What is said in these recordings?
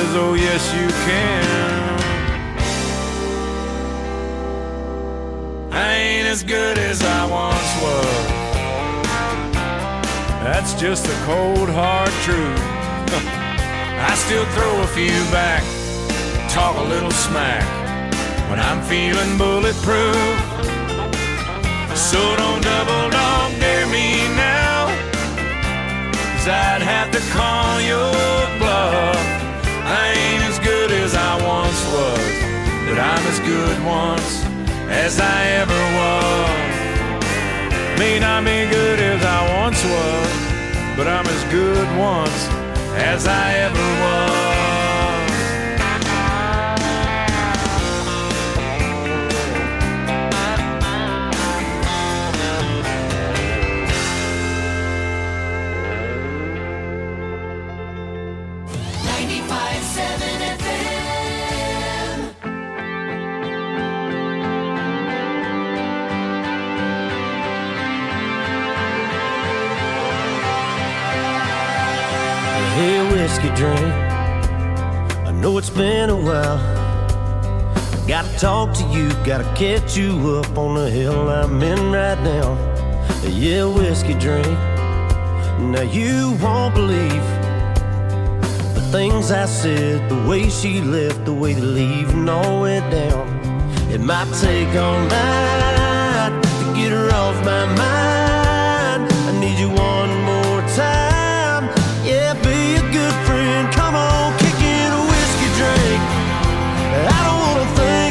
is, oh yes you can. I ain't as good as I once was. That's just the cold hard truth. I still throw a few back, talk a little smack when I'm feeling bulletproof. So don't double dog dare me now, 'cause I'd have to call your bluff. I ain't as good as I once was, but I'm as good once as I ever was. May not be good as I once was, but I'm as good once as I ever was. Hey, whiskey drink, I know it's been a while. Gotta talk to you, gotta catch you up on the hill I'm in right now. Yeah, whiskey drink, now you won't believe the things I said, the way she left, the way they leaving all went down. It might take all night to get her off my mind. I need you one more time. Yeah, be a good friend. Come on, kick in a whiskey drink. I don't wanna think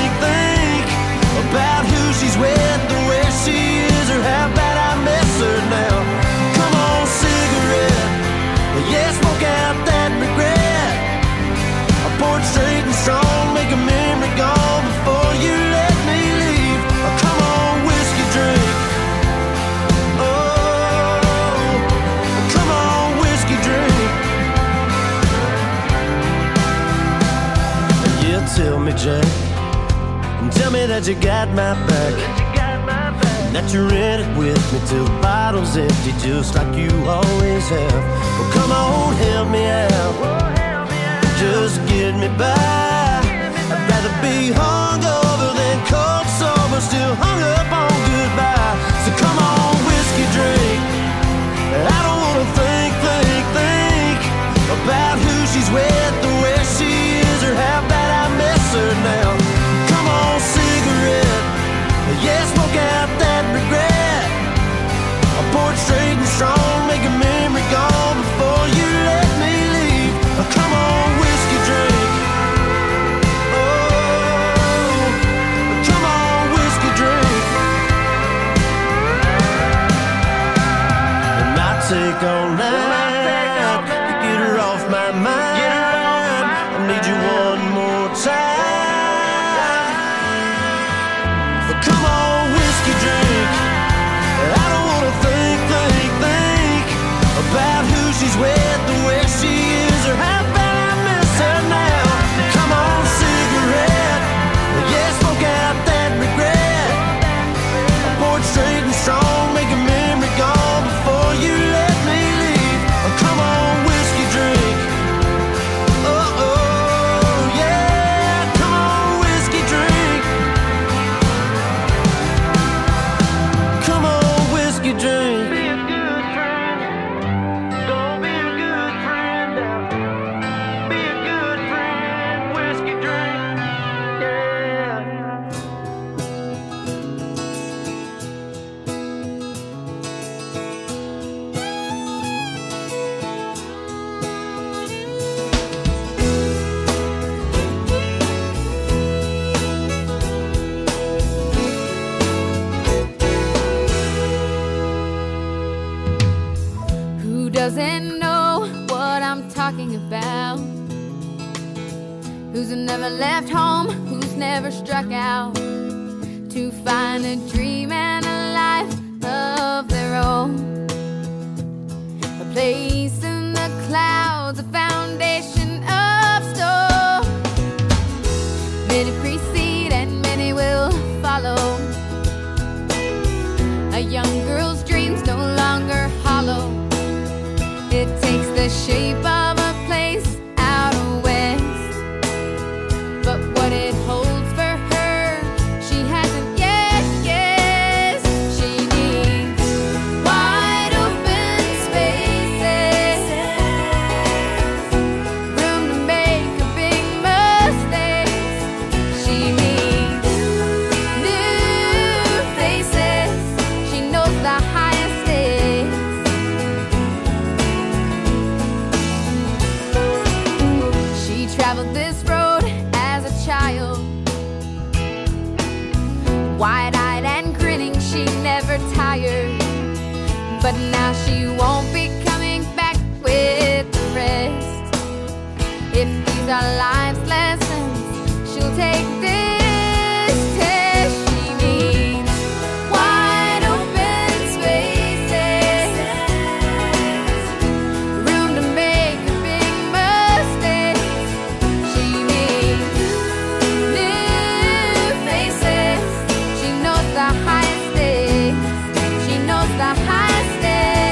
about who she's with, or where she is, or how bad I miss her now. Come on, cigarette. Yeah, smoke out that regret. I pour it straight and strong, make a memory gone before you let me leave. Oh, come on, whiskey drink. Tell me, Jack, and tell me that you got my back, that you're in it with me till the bottle's empty, just like you always have. Well, come on, help me out, just get me by. I'd rather be hungover than cold sober, still hung up on goodbye. So come on, whiskey drink. I don't wanna think about who she's with, or where she is, or how bad I miss her now. Come on, cigarette. Yeah, smoke out that regret. I'll pour it straight and strong, make a memory gone before you let me leave. Oh, come on, whiskey drink. Oh, come on, whiskey drink. It might take all night to get her off my mind. I need you one more time. But come on, whiskey drink. I don't wanna think about who she's with, or where she is, or how bad I miss her now. Come on, cigarette. Yeah, smoke out that regret. I pour it straight and strong, make a memory gone before you let me leave. Oh, come on, whiskey drink. Doesn't know what I'm talking about. Who's never left home, who's never struck out to find a dream and a life of their own. A place in the clouds, a foundation of stone. Many precede and many will follow. A young girl's dreams no longer hollow. It takes the shape of a place out west. These are life's lessons. She'll take this test. She needs wide open spaces, room to make big mistakes. She needs new faces. She knows the highest stakes. She knows the highest stakes.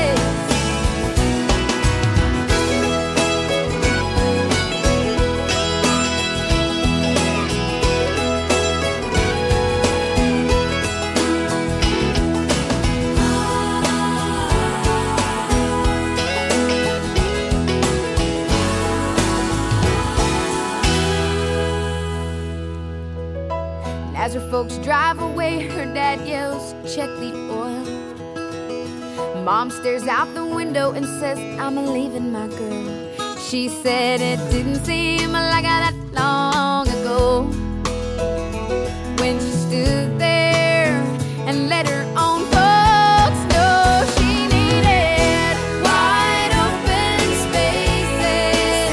As her folks drive away, her dad yells, "Check the oil." Mom stares out the window and says, "I'm leaving my girl." She said it didn't seem like that long ago when she stood there and let her own folks know she needed wide open spaces,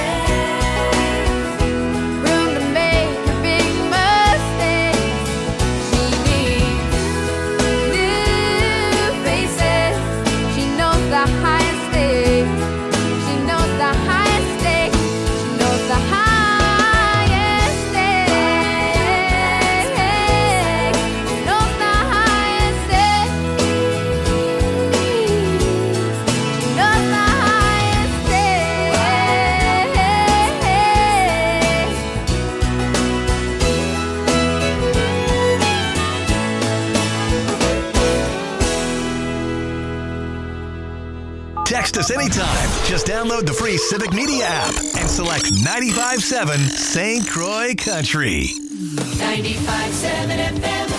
room to make her big mistakes. She needs new faces. She knows the highest stakes. She knows the highest stakes. She knows the highest stakes. She knows the highest stakes. She knows the highest stakes. Text us anytime. Just download the free Civic Media app and select 95.7 St. Croix Country. 95.7 FM.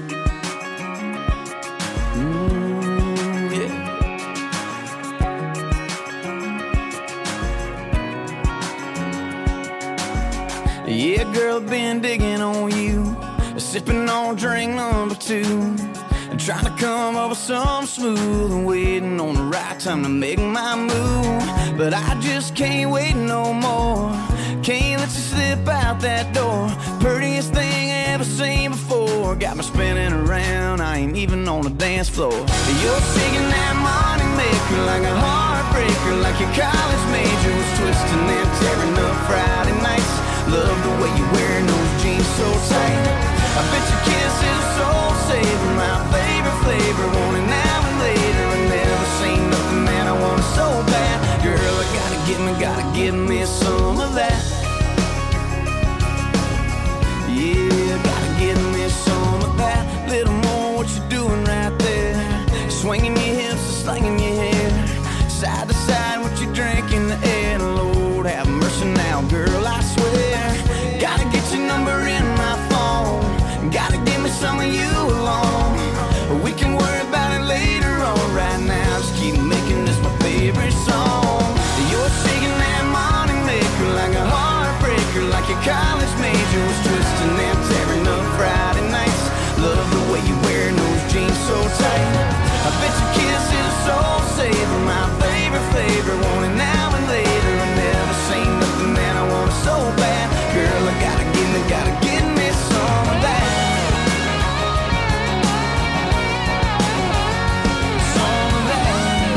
Yeah, girl, been digging on you, sipping on drink number 2, and trying to come up with some smooth and waiting on the right time to make my move. But I just can't wait no more. Can't let you slip out that door. Prettiest thing I ever seen before. Got me spinning around, I ain't even on the dance floor. You're shaking that money maker like a heartbreaker, like your college major was twisting and tearing up Friday nights. Love the way you're wearing those jeans so tight. I bet your kiss is a soul saver, my favorite flavor. Want it now and later. I never seen nothing that I want so bad. Girl, I gotta give me some of that. Yeah, gotta give me some of that. Little more what you're doing right there. Swinging your hips and slinging your hair. Side to side, what you drink in the air. Lord have mercy now, girl, I swear. Gotta get your number in my phone. Gotta give me some of you alone. We can worry about it later on. Right now, just keep making this my favorite song. You're shaking that money maker like a heartbreaker, like your college major was twisting and tearing up Friday nights. Love the way you're wearing those jeans so tight. I bet your kiss is a soul saver, my favorite flavor. Want it now and later. I never seen nothing that I want so bad. Girl, I gotta give me some of that. Some of that.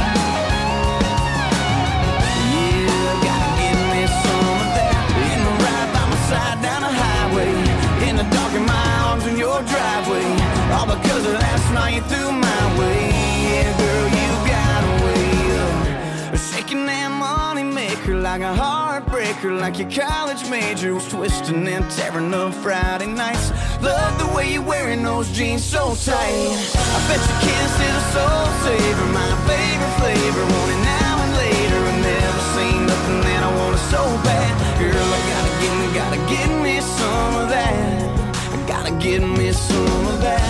Yeah, gotta give me some of that. In the ride by my side down the highway, in the dark in my arms in your driveway. All because of last night you threw my way. Yeah, girl, you got a way of shaking that money maker like a heartbreaker, like your college major was twisting and tearing up Friday nights. Love the way you're wearing those jeans so tight. I bet your kiss is a soul saver, my favorite flavor. Want it now and later. I never seen nothing that I want so bad. Girl, I gotta give me some of that. I gotta give me some of that.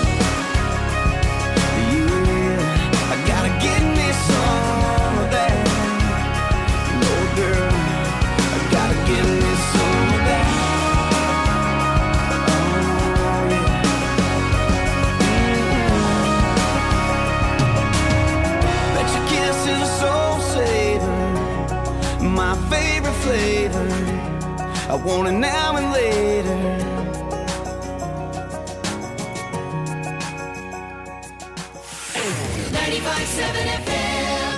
Yeah, I gotta give me some of that. No, girl, I gotta give me some of that. Oh, yeah. Bet your kiss is a soul saver, my favorite flavor. I want it now and later. 95.7 FM.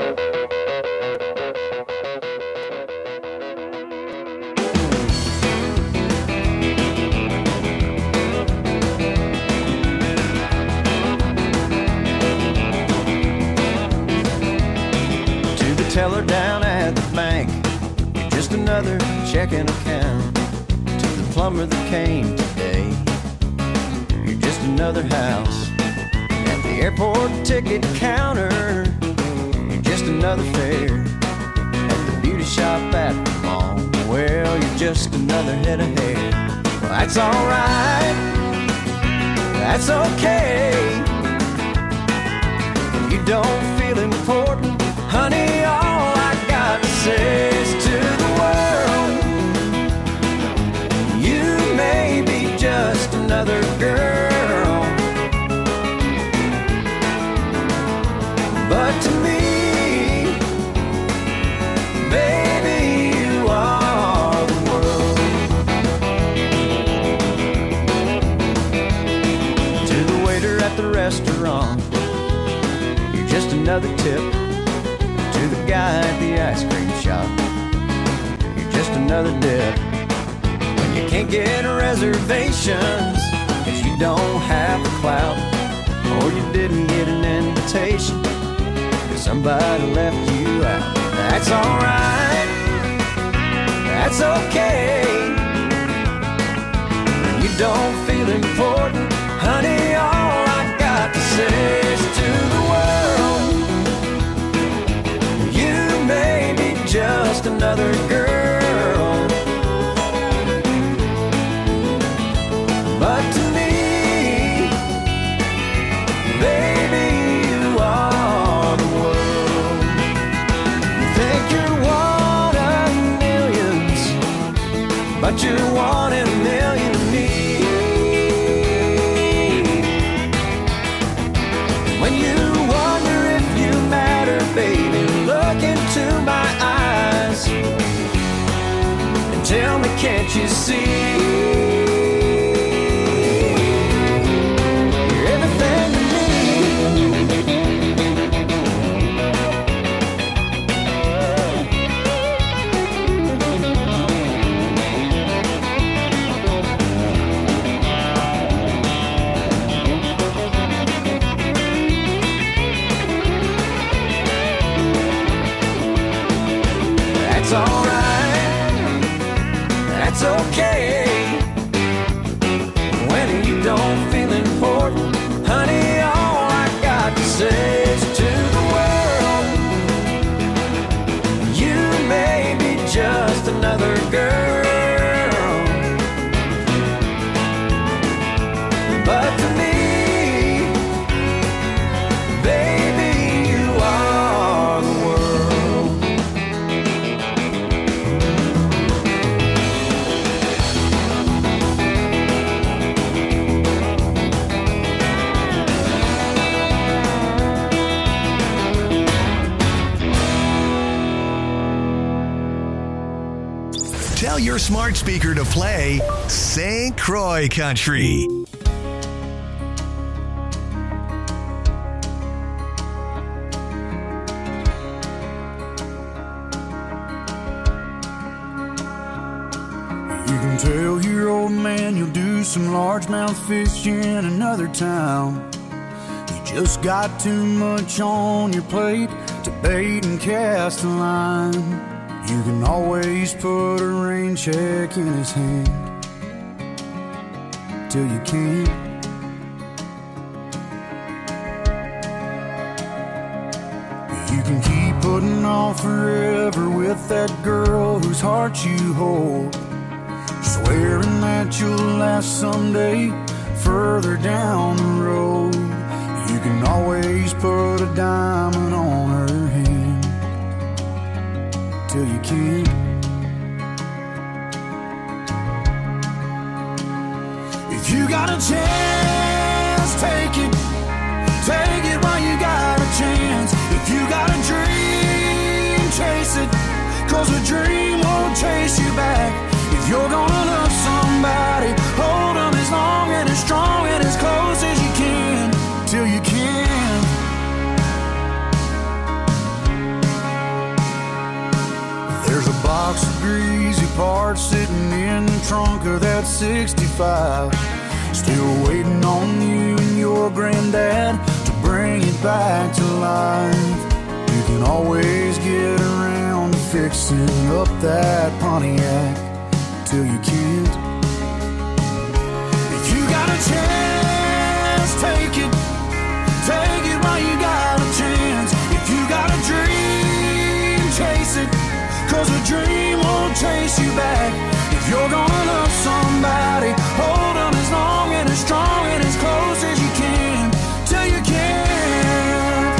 To the teller down at the bank, you're just another checking account. To the plumber that came today, you're just another house. At the airport ticket counter, you're just another fare. At the beauty shop at the mall, well, you're just another head of hair. Well, that's alright, that's okay. If you don't feel important, honey, all I got to say is to the world, you may be just another girl, but to me, baby, you are the world. To the waiter at the restaurant, you're just another tip. To the guy at the ice cream shop, you're just another dip. When you can't get reservations, 'cause you don't have the clout, or you didn't get an invitation, 'cause somebody left you out. That's alright, that's okay. When you don't feel important, honey, all I got to say is to the world, you may be just another girl, but to me, baby, you are the world. You think you're one of millions, but you're one in a million to me. When you wonder if you matter, baby, look into my eyes and tell me, can't you see? You're everything to me. That's alright, that's okay. When you don't feel important, honey, all I got to say is to the world, you may be just another girl, but to me, baby, you are the world. Tell your smart speaker to play St. Croix Country. You can tell your old man you'll do some largemouth fishing in another town. You just got too much on your plate to bait and cast a line. You can always put a rain check in his hand till you can't. You can keep putting off forever with that girl whose heart you hold, swearing that you'll last someday further down the road. You can always put a diamond on her hand till you can't. If you got a chance, take it while you got a chance. If you got a dream, chase it, 'cause a dream won't chase you back. If trunk of that 65, still waiting on you and your granddad to bring it back to life. You can always get around to fixing up that Pontiac till you can't. If you got a chance, take it while you got a chance. If you got a dream, chase it, 'cause a dream won't chase you back. If you're gonna love somebody, hold them as long and as strong and as close as you can till you can't.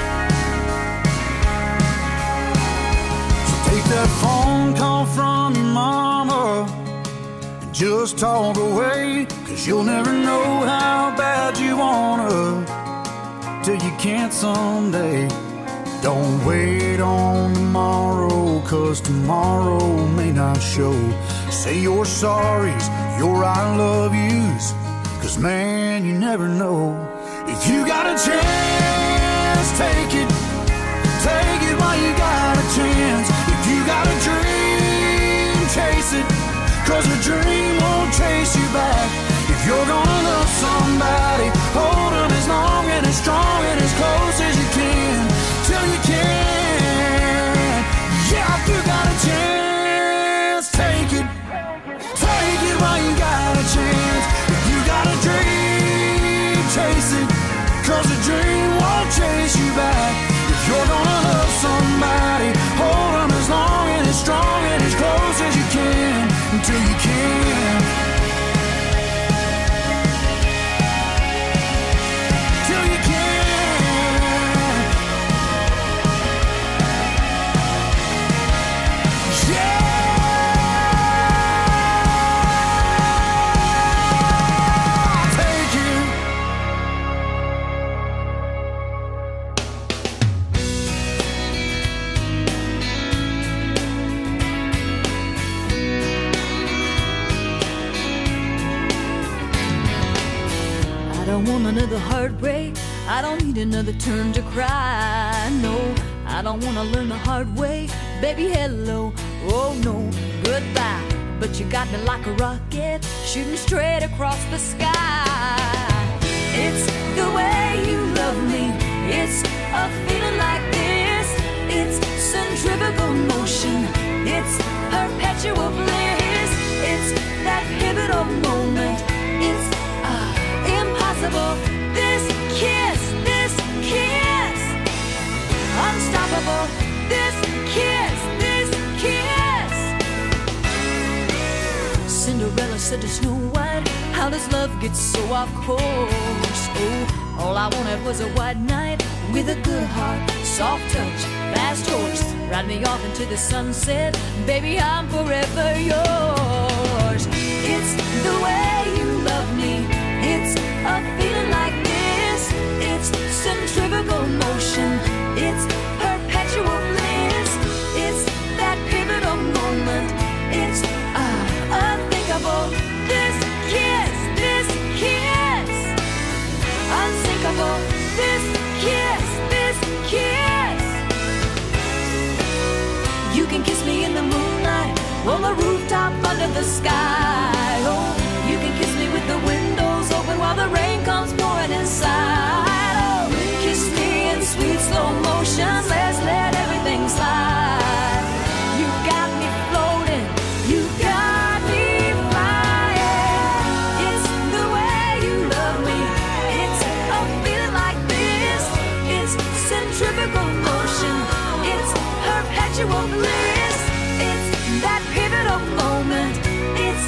So take that phone call from your mama and just talk away, 'cause you'll never know how bad you wanna till you can't someday. Don't wait on tomorrow, 'cause tomorrow may not show. Say your sorries, your I love yous, 'cause man, you never know. If you got a chance, take it while you got a chance. If you got a dream, chase it, 'cause a dream won't chase you back. If you're gonna love somebody, hold them as long and as strong and as close as you can till you can. Yeah, if you got a chance, take it while you got a chance. If you got a dream, chase it, 'cause a dream won't chase you back. If you're gonna love somebody, hold them as long and as strong and as close as you can until you can. Another heartbreak, I don't need another turn to cry. No, I don't wanna learn the hard way. Baby, hello, oh no, goodbye. But you got me like a rocket, shooting straight across the sky. It's the way you love me, it's a feeling like this. It's centrifugal motion, it's perpetual bliss. It's that pivotal moment, it's impossible. This kiss, unstoppable. This kiss. Cinderella said to Snow White, how does love get so off course? Oh, all I wanted was a white knight with a good heart, soft touch, fast horse. Ride me off into the sunset, baby, I'm forever yours. It's the way you love me, it's a feeling like this. It's centrifugal motion, it's perpetual bliss. It's that pivotal moment, it's unthinkable. This kiss, unsinkable. This kiss. You can kiss me in the moonlight, on the rooftop under the sky. Oh, you can kiss me with the windows open while the rain comes pouring inside. Oh, kiss me in sweet slow motion, let's let everything slide. You got me floating, you got me flying. It's the way you love me, it's a feeling like this. It's centrifugal motion, it's perpetual bliss. It's that pivotal moment, it's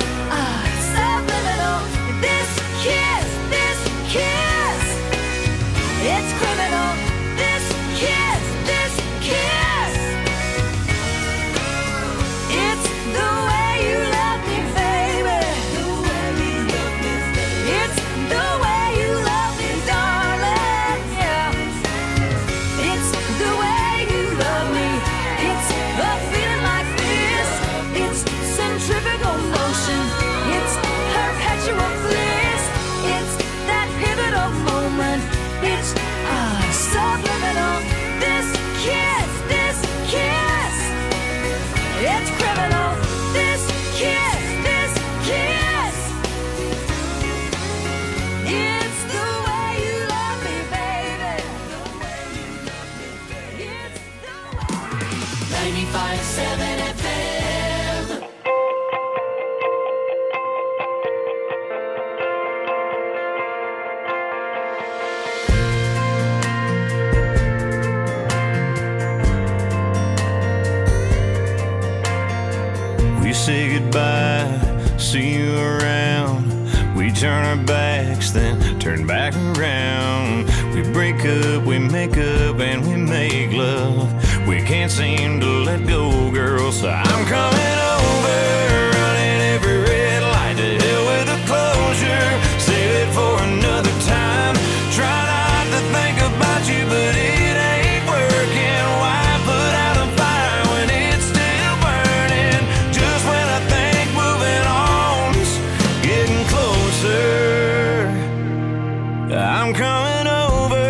goodbye, see you around. We turn our backs, then turn back around. We break up, we make up, and we make love. We can't seem to let go, girl, so I'm coming over, running every red light. To hell with the closure, save it for another time. Try not to think about you, but it ain't working. Why put out a fire when it's still burning? Just when I think moving on's getting closer, I'm coming over.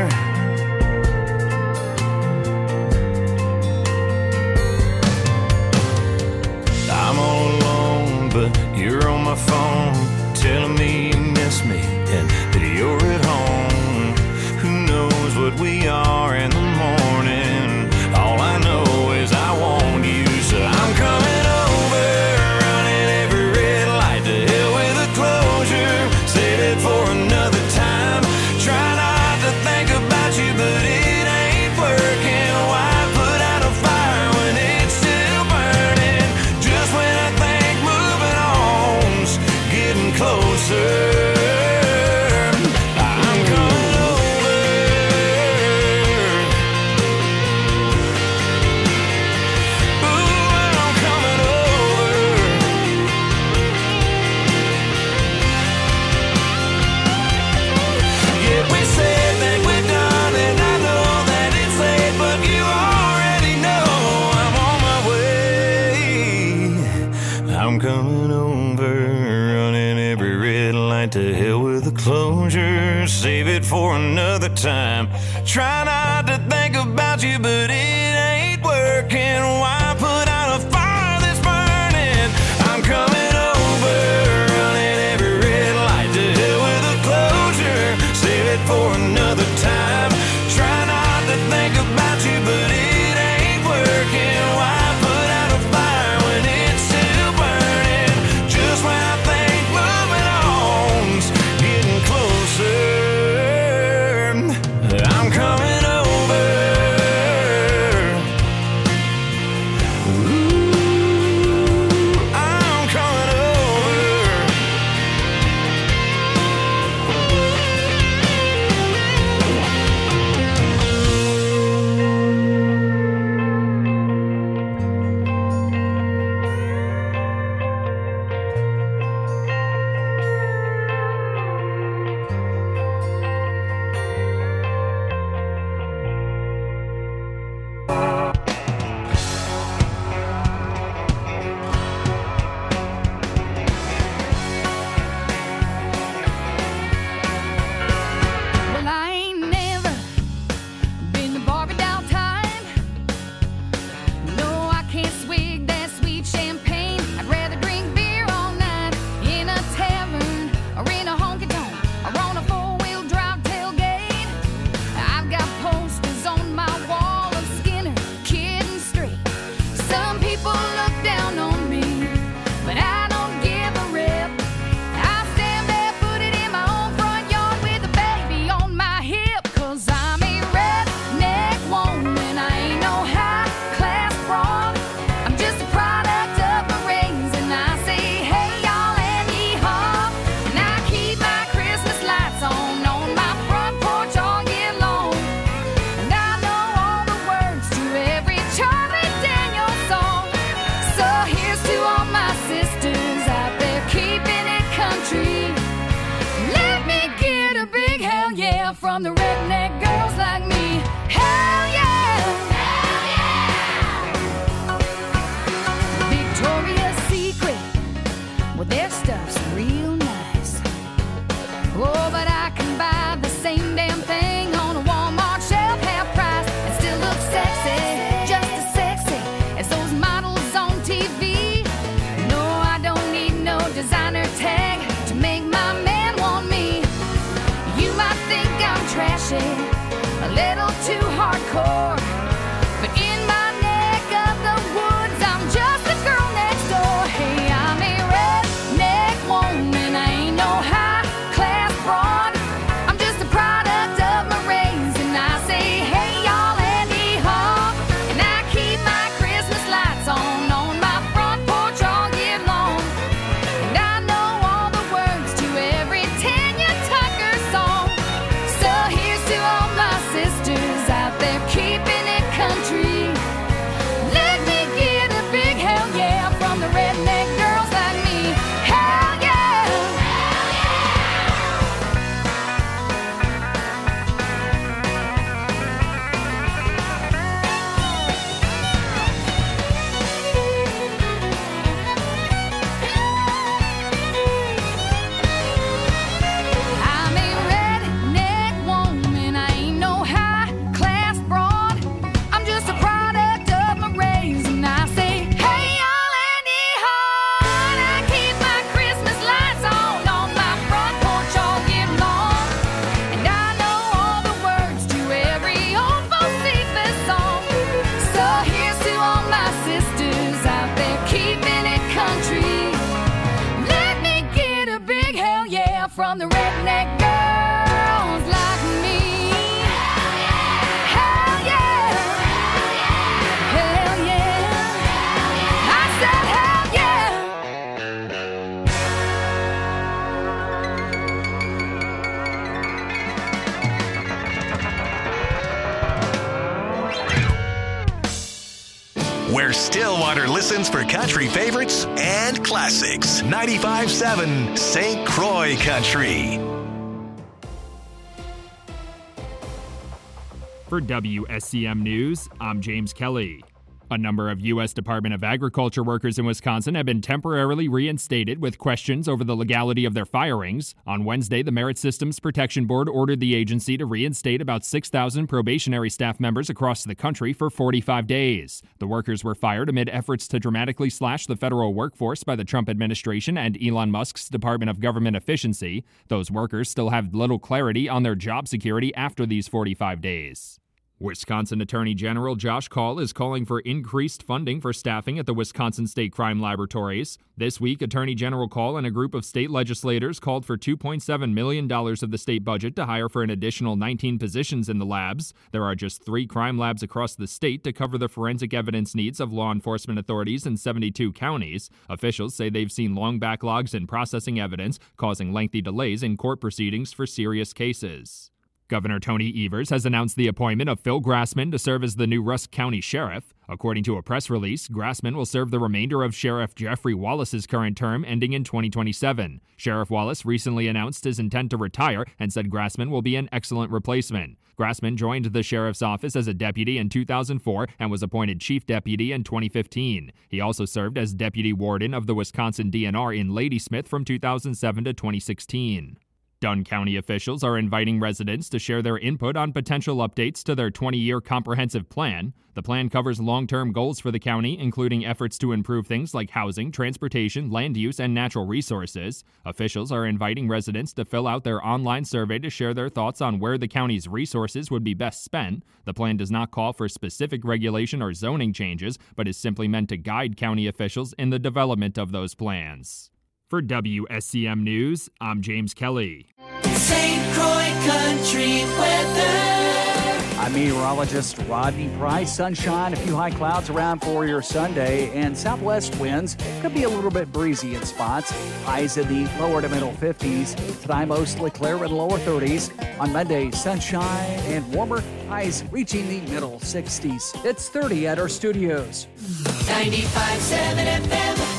I'm all alone, but you're on my phone, telling me you miss me and that you're at home. Who knows what we are in the morning? All I know is I want you, so I'm coming over, running every red light. To hell with the closure, save it for another time. Try not to think about you, but it ain't working. Why put out a fire when it's still burning? Just when I think moving on's getting closer, I'm coming over. Ooh, I'm coming over. Yeah, we said that we're done, and I know that it's late, but you already know I'm on my way. I'm coming over, running every red light. To hell with the closure, save it for another time. Try not to think about you, but it ain't working. Why put out a fire that's burning? I'm coming over, running every red light. To hell with the closure, save it for another time. Try not to think about you, but it ain't working. Why put out a fire when it's still burning? Just when I think moving on's getting closer, I'm coming over. Ooh, I'm coming over. Well, I ain't never been to Barbie doll time. No, I can't swig that sweet champagne. I'd rather drink beer all night in a tavern or in a honky-tonk or on a four-wheel drive tailgate. I've got posters on my wall of Skinner, Kid and Straight. Some people look down on me, but I don't give a rip. I stand barefooted in my own front yard with a baby on my hip. 'Cause I'm a redneck woman, I ain't no high-class broad. I'm just a product of my raising. I say, hey, y'all, and yee-haw. And I keep my Christmas lights on my front porch all year long. And I know all the words to every Charlie Daniels song. So here's to all my sisters out there keeping it country. Let me get a big hell yeah from the redneck girls like me. Hell yeah! Hell yeah! Victoria's Secret, well, their stuff's real nice. Oh, but I can buy the same damn thing on a Walmart shelf, half price, and still look sexy, just as sexy as those models on TV. No, I don't need no designer tag to make my man want me. You might think I'm trashy, from the redneck girls like me. Hell yeah! Hell yeah! I said hell yeah! Where Stillwater listens for country favorites and classics. 95.7 St. Croix Country. For WSCM News, I'm James Kelly. A number of U.S. Department of Agriculture workers in Wisconsin have been temporarily reinstated with questions over the legality of their firings. On Wednesday, the Merit Systems Protection Board ordered the agency to reinstate about 6,000 probationary staff members across the country for 45 days. The workers were fired amid efforts to dramatically slash the federal workforce by the Trump administration and Elon Musk's Department of Government Efficiency. Those workers still have little clarity on their job security after these 45 days. Wisconsin Attorney General Josh Kaul is calling for increased funding for staffing at the Wisconsin State Crime Laboratories. This week, Attorney General Kaul and a group of state legislators called for $2.7 million of the state budget to hire for an additional 19 positions in the labs. There are just 3 crime labs across the state to cover the forensic evidence needs of law enforcement authorities in 72 counties. Officials say they've seen long backlogs in processing evidence, causing lengthy delays in court proceedings for serious cases. Governor Tony Evers has announced the appointment of Phil Grassman to serve as the new Rusk County Sheriff. According to a press release, Grassman will serve the remainder of Sheriff Jeffrey Wallace's current term, ending in 2027. Sheriff Wallace recently announced his intent to retire and said Grassman will be an excellent replacement. Grassman joined the sheriff's office as a deputy in 2004 and was appointed chief deputy in 2015. He also served as deputy warden of the Wisconsin DNR in Ladysmith from 2007 to 2016. Dunn County officials are inviting residents to share their input on potential updates to their 20-year comprehensive plan. The plan covers long-term goals for the county, including efforts to improve things like housing, transportation, land use, and natural resources. Officials are inviting residents to fill out their online survey to share their thoughts on where the county's resources would be best spent. The plan does not call for specific regulation or zoning changes, but is simply meant to guide county officials in the development of those plans. For WSCM News, I'm James Kelly. St. Croix Country weather. I'm meteorologist Rodney Price. Sunshine, a few high clouds around for your Sunday, and southwest winds could be a little bit breezy in spots. Highs in the lower to middle 50s. Tonight, mostly clear in lower 30s. On Monday, sunshine and warmer. Highs reaching the middle 60s. It's 30 at our studios. 95.7 FM.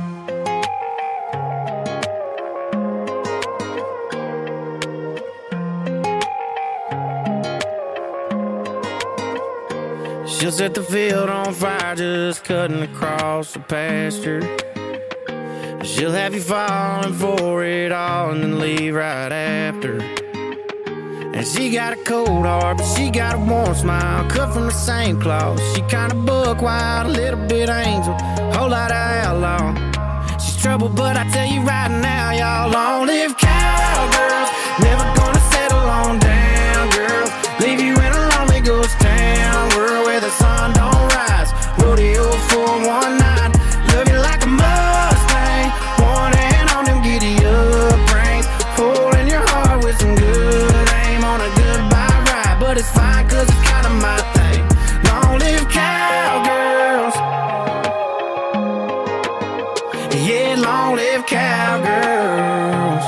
She'll set the field on fire just cutting across the pasture. She'll have you falling for it all and then leave right after. And she got a cold heart, but she got a warm smile, cut from the same cloth. She kinda buck wild, a little bit angel, whole lot of outlaw. She's trouble, but I tell you right now, y'all, long live cowgirls. Never gonna settle on down, girls. Leave you in a lonely ghost town, world where the sun don't rise. Rodeo for one night, love you like a Mustang. One hand on them giddy up reins, holding your heart with some good aim on a goodbye ride. But it's fine, cause it's kinda my thing. Long live cowgirls. Yeah, long live cowgirls.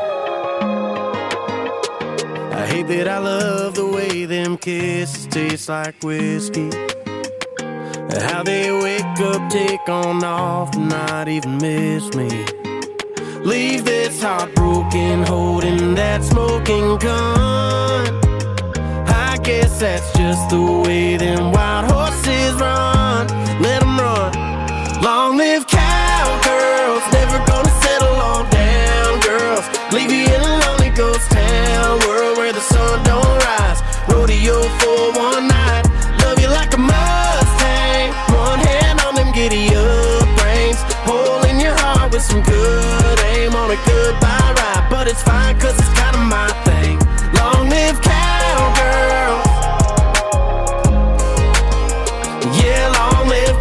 I hate that I love the way them kisses taste like whiskey. How they wake up, take on off, not even miss me. Leave this heartbroken, holding that smoking gun. I guess that's just the way them wild horses run. Let them run. Long live cowgirls, never gonna settle on down, girls. Leave you in a lonely ghost town, world where the sun don't rise. Rodeo for one night, love you like a Mustang. One hand on them giddy up reins, holding your heart with some good aim on a goodbye ride. But it's fine, cause it's kinda my thing. Long live cowgirls. Yeah, long live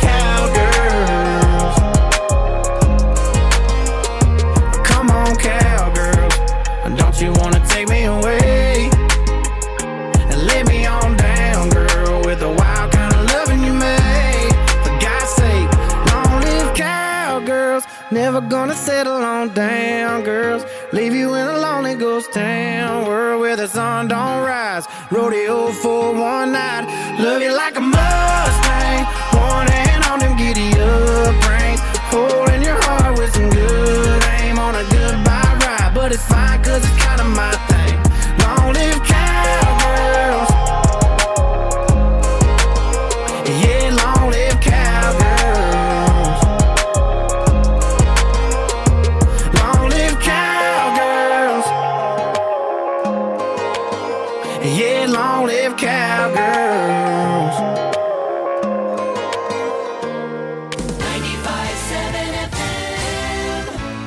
cowgirls. Come on, cowgirls. settle on down, girls. Leave you in a lonely ghost town, world where the sun don't rise. Rodeo for one night. Love you like a Mustang, one hand on them giddy up reins, holding your heart with some good aim on a goodbye ride. But it's fine, cause it's kinda my thing. Long live cowgirls. Yeah, long live cowgirls. Long live cowgirls. Yeah, long live cowgirls. 95.7 FM.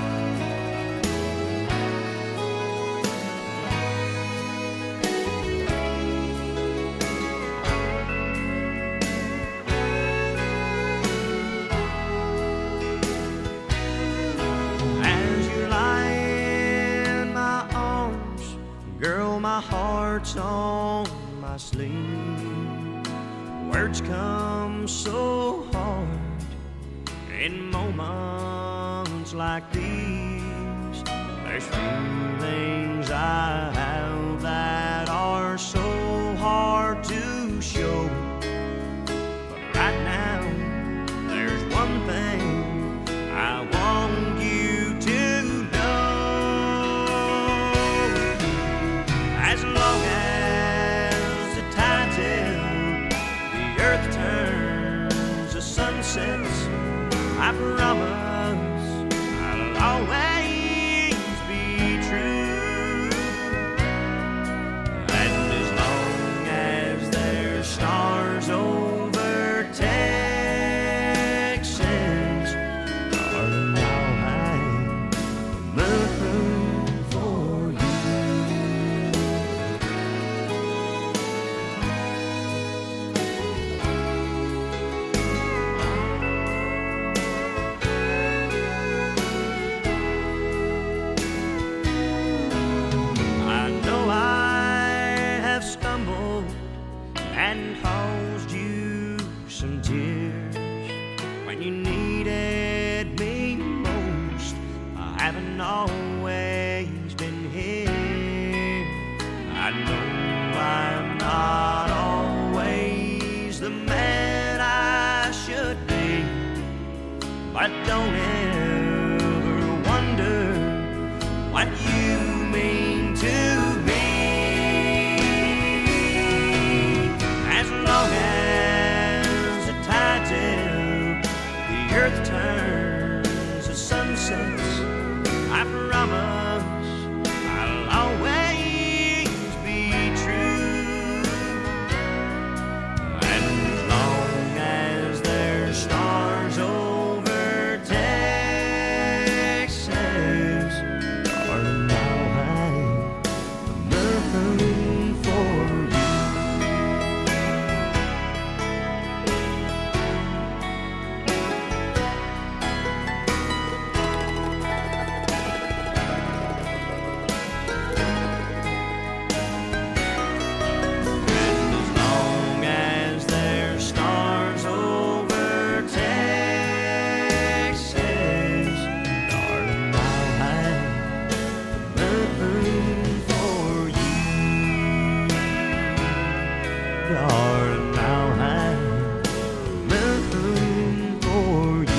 As you lie in my arms, girl, my heart's on my sleeve. Words come so hard in moments like these. There's feelings I have that are so hard to show. But right now, there's one thing I want you to know. As long as the tide's in, the earth turns, the sun sets, I promise I'll always be true. And as long as there's stars over Texas, darling, I'll hang the moon for you. I know I have stumbled and caused you some tears when you needed me most. I haven't always been here. I know I'm not always the man I should be, but don't ever wonder what you mean to me. As long as the tide's in, the earth turns, the sun sets, I promise I'll always be true. And as long as there's stars over Texas, darling, I'll hang the moon for you. And as long as there's stars over Texas, darling, I'll hang the moon for you. Darling, I'll hang the moon for you.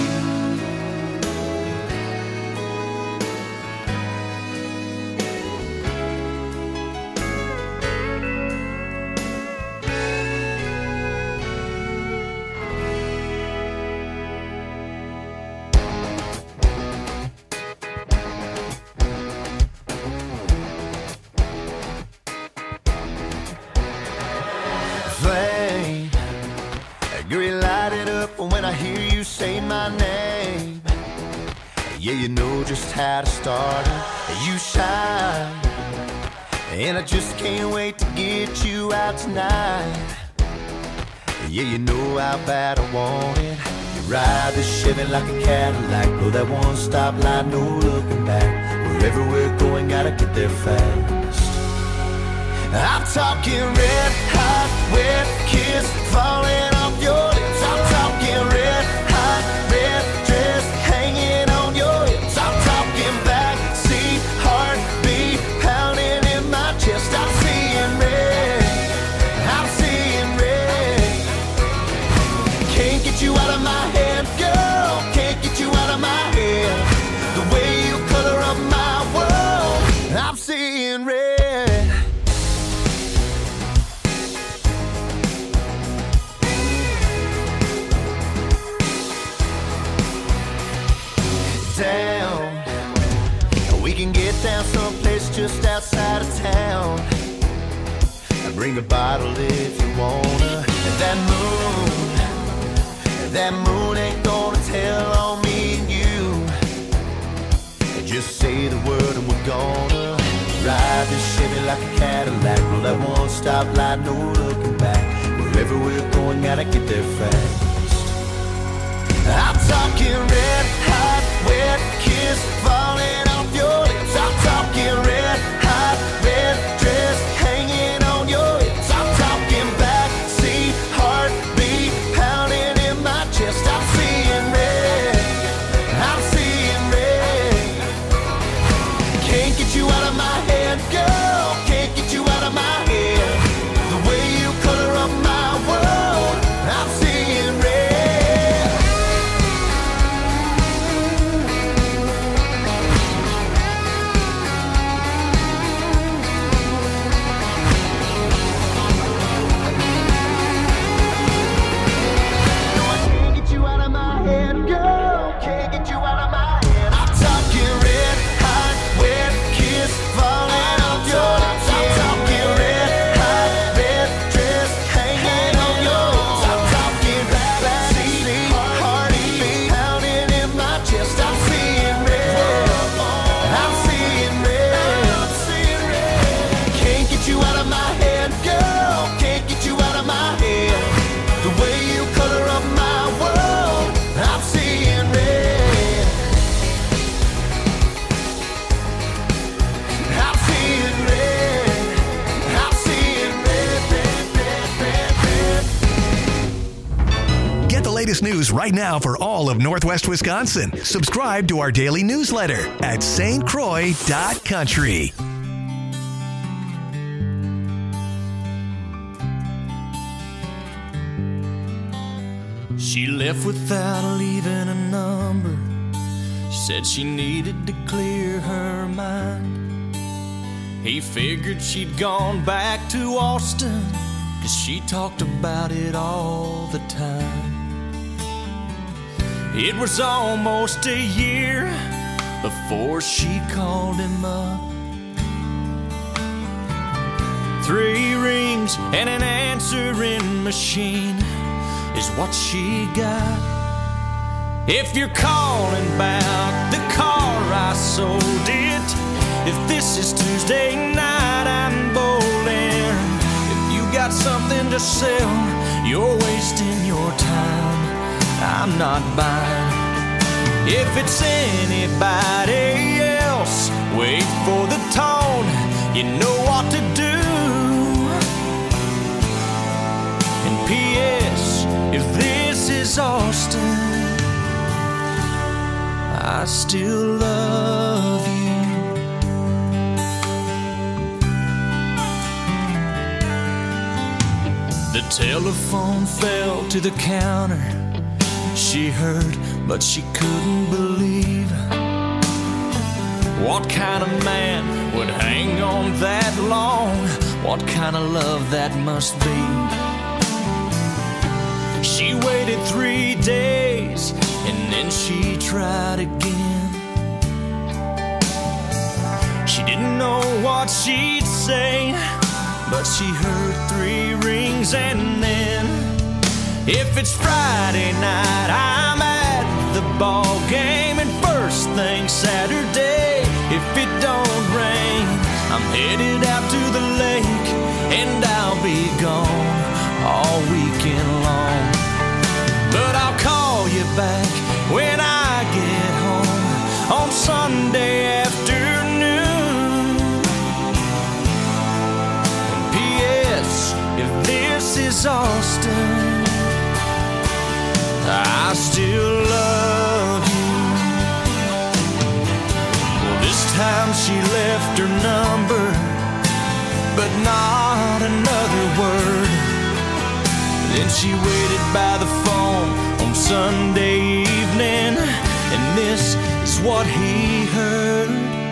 Flame, girl, you light it up when I hear you say my name. Yeah, you know just how to start it. You shine, and I just can't wait to get you out tonight. Yeah, you know how bad I want it. You ride the Chevy like a Cadillac, blow that one stop light, no looking back. Wherever we're going, gotta get there fast. I'm talking red hot, wet kiss falling off your lips. I'm talking red hot, red dress hanging on your hips. I'm talking can get down someplace just outside of town. Bring a bottle if you wanna. And that moon ain't gonna tell on me and you. Just say the word and we're gonna ride this Chevy like a Cadillac. Roll that one stop light, no looking back. Wherever we're going, gotta get there fast. I'm talking red hot, wet kiss falling off your lips. I'm talking red hot, red dress hanging on your hips. I'm talking backseat heartbeat pounding in my chest. I'm seeing red, I'm seeing red. Can't get you out of my head, girl. Can't get you out of my head. The way you color up my world, I'm seeing red. News right now for all of Northwest Wisconsin. Subscribe to our daily newsletter at stcroix.country. She left without leaving a number. Said she needed to clear her mind. He figured she'd gone back to Austin, 'cause she talked about it all the time. It was almost a year before she called him up. 3 rings and an answering machine is what she got. If you're calling about the car I sold it, if this is Tuesday night I'm bowling. If you got something to sell, you're wasting your time, I'm not buying. If it's anybody else, wait for the tone, you know what to do. And P.S. if this is Austin, I still love you. The telephone fell to the counter. She heard, but she couldn't believe. What kind of man would hang on that long? What kind of love that must be? She waited 3 days and then she tried again. She didn't know what she'd say, but she heard 3 rings and then, if it's Friday night, I'm at the ball game, and first thing Saturday, if it don't rain, I'm headed out to the lake, and I'll be gone all weekend long. But I'll call you back when I get home on Sunday afternoon. And P.S. if this is Austin, I still love you. Well, this time she left her number, but not another word. Then she waited by the phone on Sunday evening, and this is what he heard.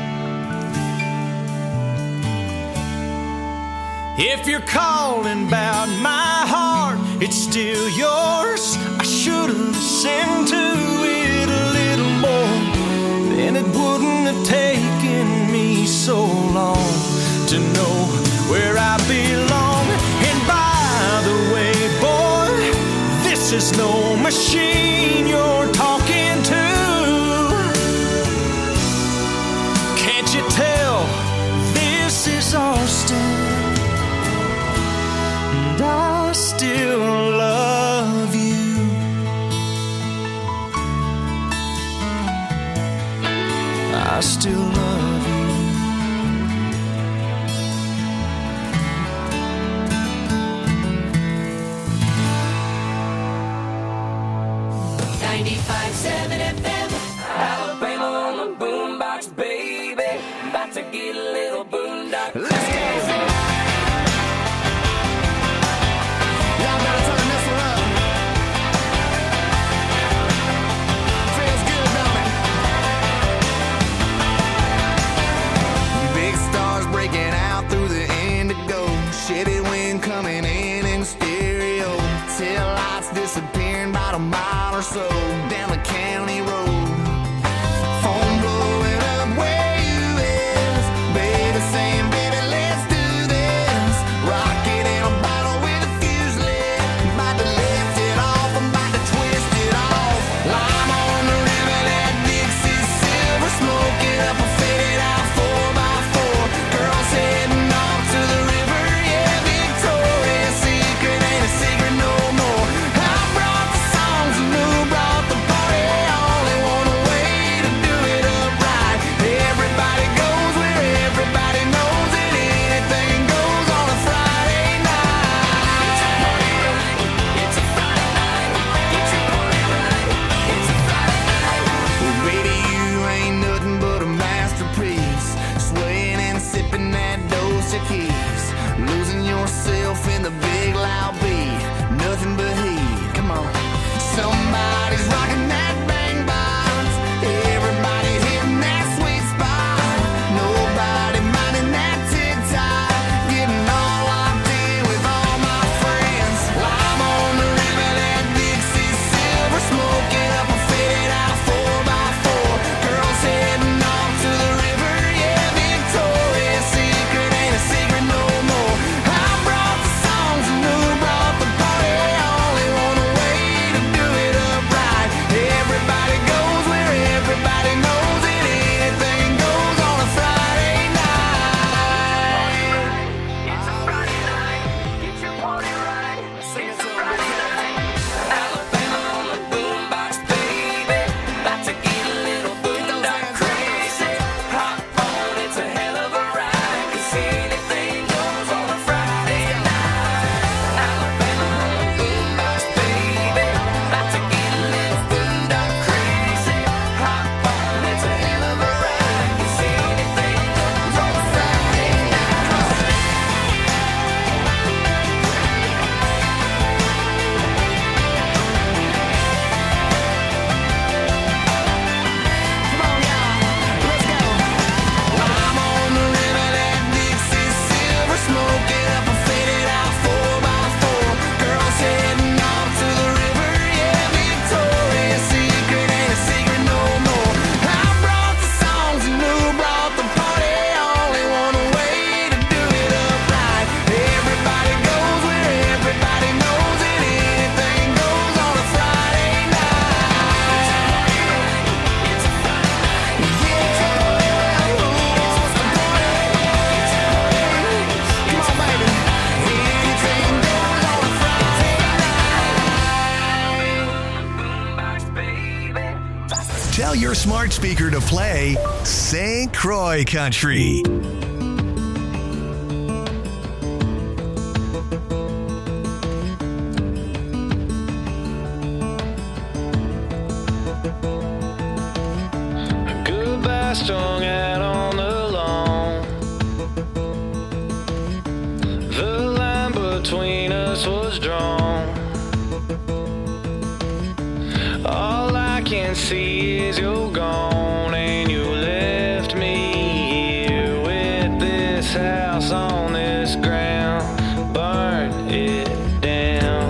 If you're calling about my heart, it's still yours. I should have listened to it a little more. Then it wouldn't have taken me so long to know where I belong. And by the way, boy, this is no machine you're talking to. Can't you tell this is Austin? And I still love you. I still love you. Alabama on the boombox, baby. About to get a little boondock crazy. Y'all better turn this one up. Feels good, don't it? Big stars breaking out through the indigo. Shitty wind coming in stereo. Tail lights disappearing about a mile or so down the county road. Phone blowing up where you is. Baby saying, baby, let's do this. Rocket in a bottle with a fuse lit. About to lift it off, I'm about to twist it off. Lime on the river, that Dixie silver. Smoking up a faded out 4x4. Girls heading off to the river, yeah, Victoria's Secret ain't a secret no more. I brought the songs and who brought the party. Only one way to do it up right. Everybody goes where everybody knows it. Anything goes on a Friday night. It's a Friday night. Get your party right. It's a Friday night. Well, baby, you ain't nothing but a masterpiece. Swaying and sipping that Dos Equis. Losing yourself in the big loud beat. Nothing but heat. Come on. Somebody's rocking that bang box. Everybody's hitting that sweet spot. Nobody minding that tick-tock. Getting all locked in with all my friends. Lime on the river, that Dixie silver. Smoking up a faded out 4x4. Girls heading off to the river, yeah, Victoria's Secret ain't a secret no more. I brought the songs and who brought the party. Only one way to do it up right. Everybody goes where everybody knows it. Anything goes on a Friday night. It's a Friday night. Get your party right. Sing it to me. Alabama on the boombox, baby. About to get a little boondock crazy. Hop on, it's a hell of a ride. 'Cause anything goes on a Friday night. Alabama on the boombox, baby. About to get a little boondock crazy. Hop on, it's a hell of a ride. 'Cause anything goes on a Friday night. Come on, y'all, let's go. Lime on the river, that Dixie silver. Smoking up a faded out 4x4. Girls heading off to the river, yeah, Victoria's Secret ain't a secret no more. I brought the songs and who brought the party. Only one way to do it up right. Everybody goes where everybody knows it. Anything goes on a Friday night. It's a Friday night. Yeah, who wants to party? Come on, baby. Anything goes on a Friday night. Tell your smart speaker to play St. Croix Country. Goodbye, strung out on the lawn. The line between us was drawn. All I can see is you're gone, and you left me here with this house on this ground. Burn it down.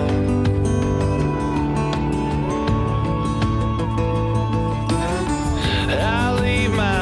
I'll leave my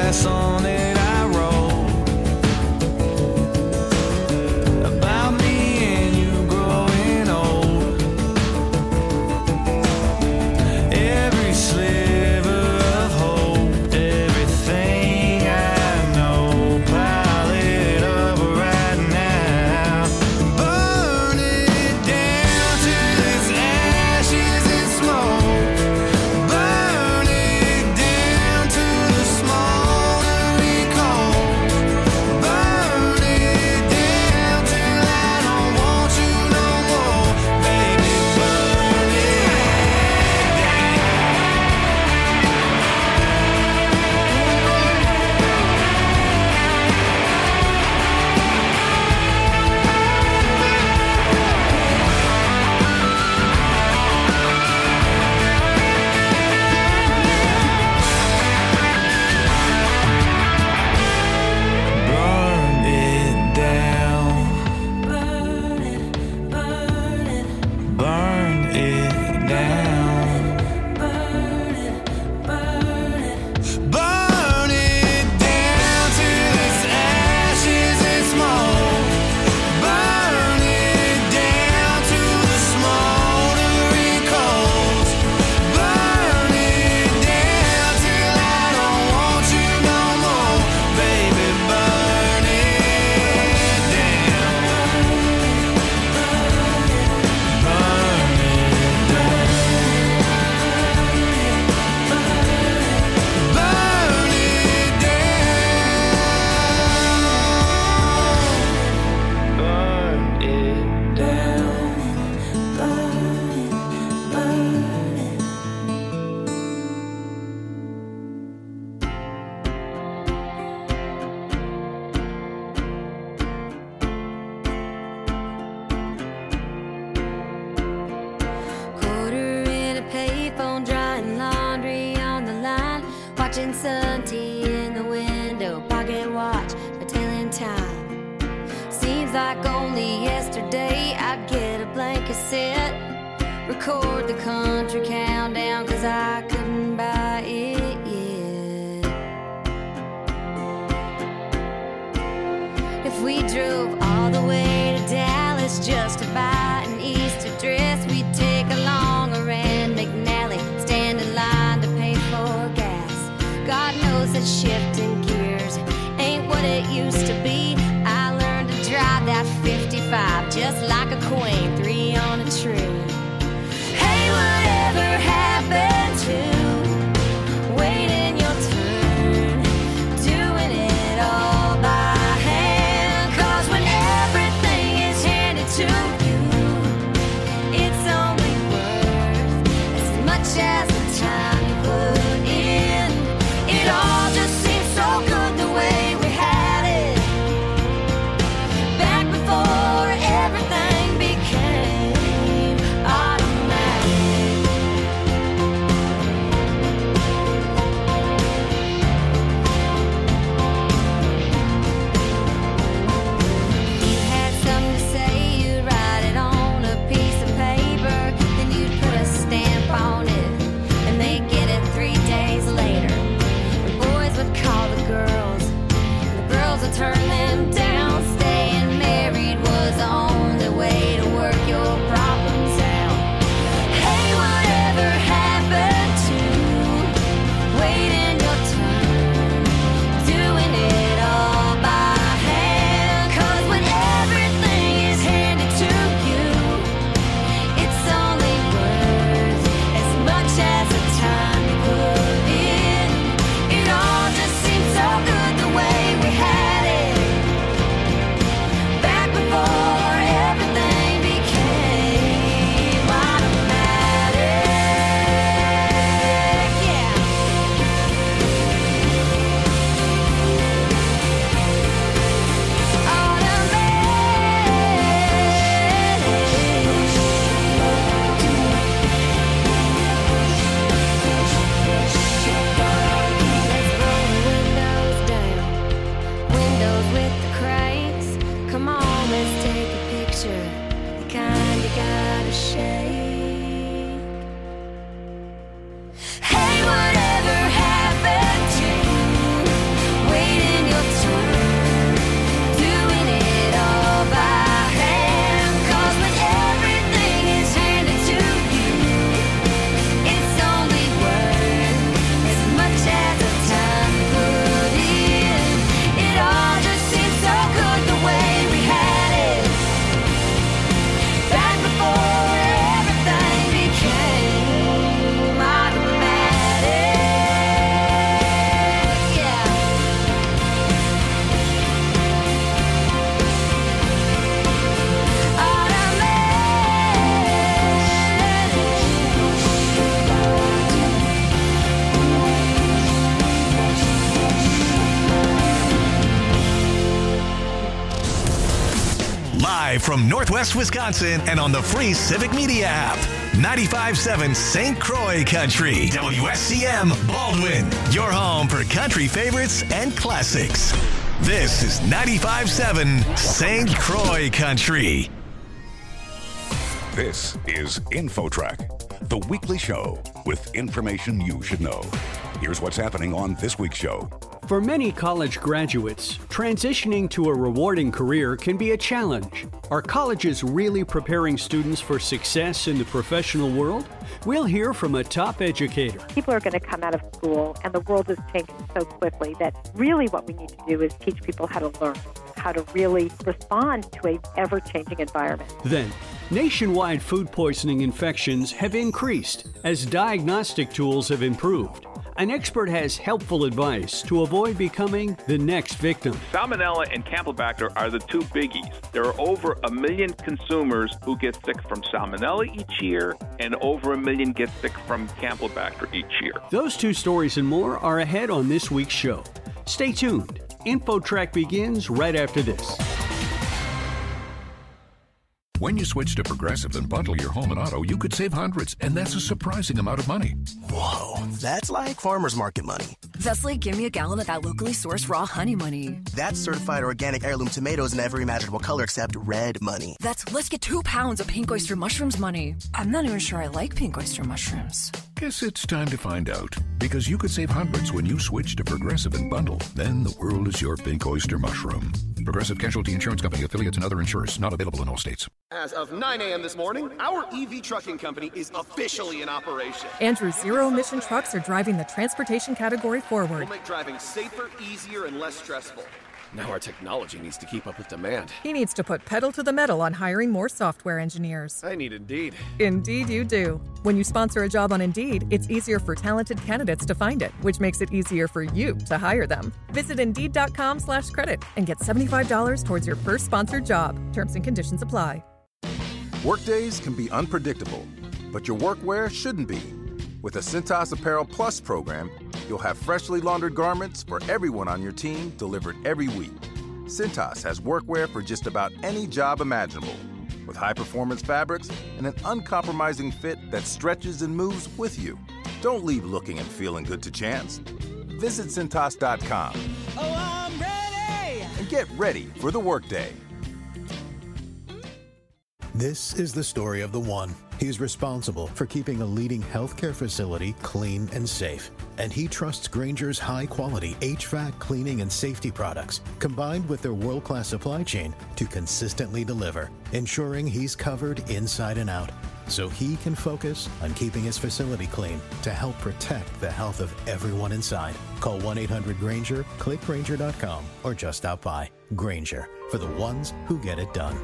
last song that I wrote about me and you growing old. Every sliver of hope, everything I know, pile it up right now. Burn it down till it's ashes and smoke. Burn it down to the smoldering coals. Burn it down till I don't want you no more. Baby, burn it Burn it down. Burn it down. Burn it down till it's ashes and smoke. Burn it down to the smoldering coals. Burn it down till I don't want you no more. Baby, burn it down. Burn it down. Burn it Quarter in a payphone, drying laundry on the line, watching Sun tea in the window, pocket watch, a tailing time. Seems like only yesterday I'd get a blank cassette, record the country countdown, 'cause I couldn't buy it yet. If we drove all the way to Dallas just to buy an Easter dress, we'd take along a Rand McNally, stand in line to pay for gas. God knows that shifting gears ain't what it used to be. I learned to drive that 55 just like a queen, 3 on a tree. Hey, whatever happened to waiting your turn, doing it all by hand? 'Cause when everything is handed to you, it's only worth as much as the time you put in. It all just seems so good the way we had it back before everything from Northwest Wisconsin and on the free Civic Media app. 95.7 St. Croix Country. WSCM Baldwin. Your home for country favorites and classics. This is 95.7 St. Croix Country. This is InfoTrack, the weekly show with information you should know. Here's what's happening on this week's show. For many college graduates, transitioning to a rewarding career can be a challenge. Are colleges really preparing students for success in the professional world? We'll hear from a top educator. People are going to come out of school, and the world is changing so quickly that really what we need to do is teach people how to learn, how to really respond to an ever-changing environment. Then, nationwide food poisoning infections have increased as diagnostic tools have improved. An expert has helpful advice to avoid becoming the next victim. Salmonella and Campylobacter are the two biggies. There are over 1 million consumers who get sick from Salmonella each year, and over 1 million get sick from Campylobacter each year. Those two stories and more are ahead on this week's show. Stay tuned. InfoTrack begins right after this. When you switch to Progressive and bundle your home and auto, you could save hundreds, and that's a surprising amount of money. Whoa, that's like farmer's market money. That's like give me a gallon of that locally sourced raw honey money. That's certified organic heirloom tomatoes in every imaginable color except red money. That's let's get 2 pounds of pink oyster mushrooms money. I'm not even sure I like pink oyster mushrooms. Guess it's time to find out, because you could save hundreds when you switch to Progressive and bundle. Then the world is your pink oyster mushroom. Progressive Casualty Insurance Company, affiliates, and other insurers. Not available in all states. As of 9 a.m. this morning, our EV trucking company is officially in operation. Andrew's zero-emission trucks are driving the transportation category forward. We'll make driving safer, easier, and less stressful. Now our technology needs to keep up with demand. He needs to put pedal to the metal on hiring more software engineers. I need Indeed. Indeed you do. When you sponsor a job on Indeed, it's easier for talented candidates to find it, which makes it easier for you to hire them. Visit Indeed.com/credit and get $75 towards your first sponsored job. Terms and conditions apply. Workdays can be unpredictable, but your workwear shouldn't be. With the Cintas Apparel Plus program, you'll have freshly laundered garments for everyone on your team delivered every week. Cintas has workwear for just about any job imaginable, with high-performance fabrics and an uncompromising fit that stretches and moves with you. Don't leave looking and feeling good to chance. Visit Cintas.com. Oh, I'm ready! And get ready for the workday. This is the story of the one. He's responsible for keeping a leading healthcare facility clean and safe. And he trusts Grainger's high-quality HVAC cleaning and safety products, combined with their world-class supply chain, to consistently deliver, ensuring he's covered inside and out, so he can focus on keeping his facility clean to help protect the health of everyone inside. Call 1-800-GRAINGER, click Grainger.com, or just stop by. Grainger, for the ones who get it done.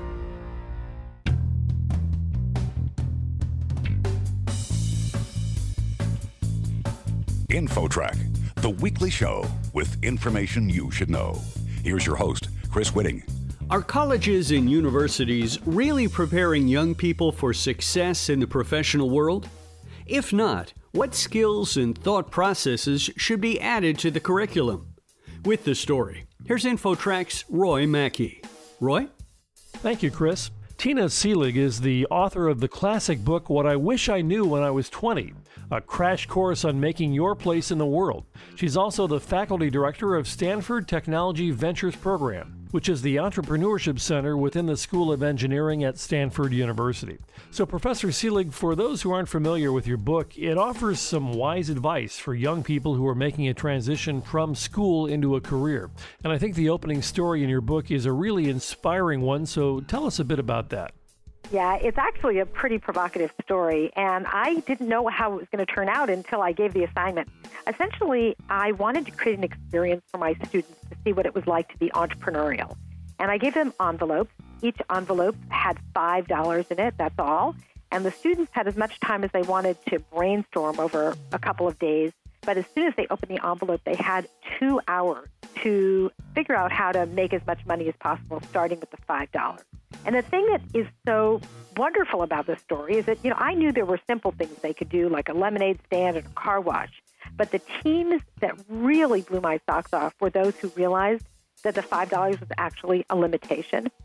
InfoTrack, the weekly show with information you should know. Here's your host, Chris Whitting. Are colleges and universities really preparing young people for success in the professional world? If not, what skills and thought processes should be added to the curriculum? With the story, here's InfoTrack's Roy Mackey. Roy? Thank you, Chris. Tina Seelig is the author of the classic book, What I Wish I Knew When I Was 20, a crash course on making your place in the world. She's also the faculty director of Stanford Technology Ventures Program, which is the entrepreneurship center within the School of Engineering at Stanford University. So, Professor Seelig, for those who aren't familiar with your book, it offers some wise advice for young people who are making a transition from school into a career. And I think the opening story in your book is a really inspiring one, so tell us a bit about that. Yeah, it's actually a pretty provocative story, and I didn't know how it was going to turn out until I gave the assignment. Essentially, I wanted to create an experience for my students to see what it was like to be entrepreneurial. And I gave them envelopes. Each envelope had $5 in it, that's all. And the students had as much time as they wanted to brainstorm over a couple of days. But as soon as they opened the envelope, they had 2 hours to figure out how to make as much money as possible, starting with the $5. And the thing that is so wonderful about this story is that, I knew there were simple things they could do, like a lemonade stand and a car wash. But the teams that really blew my socks off were those who realized that the $5 was actually a limitation.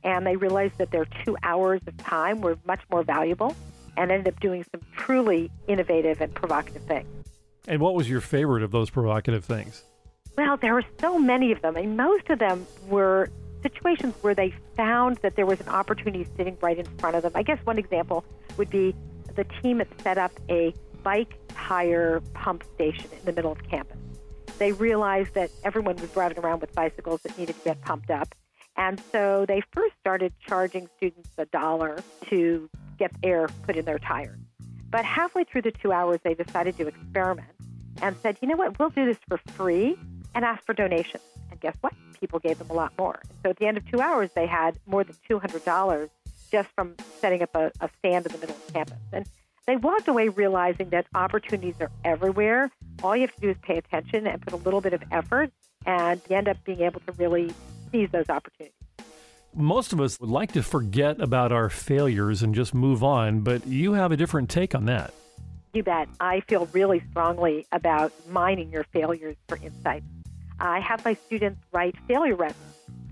and they realized that their 2 hours of time were much more valuable and ended up doing some truly innovative and provocative things. And what was your favorite of those provocative things? Well, there were so many of them, and most of them were situations where they found that there was an opportunity sitting right in front of them. I guess one example would be the team had set up a bike tire pump station in the middle of campus. They realized that everyone was driving around with bicycles that needed to get pumped up, and so they first started charging students $1 to get air put in their tires. But halfway through the 2 hours, they decided to experiment and said, you know what, we'll do this for free and ask for donations. And guess what? People gave them a lot more. So at the end of 2 hours, they had more than $200 just from setting up a stand in the middle of campus. And they walked away realizing that opportunities are everywhere. All you have to do is pay attention and put a little bit of effort, and you end up being able to really seize those opportunities. Most of us would like to forget about our failures and just move on, but you have a different take on that. You bet. I feel really strongly about mining your failures for insights. I have my students write failure resumes.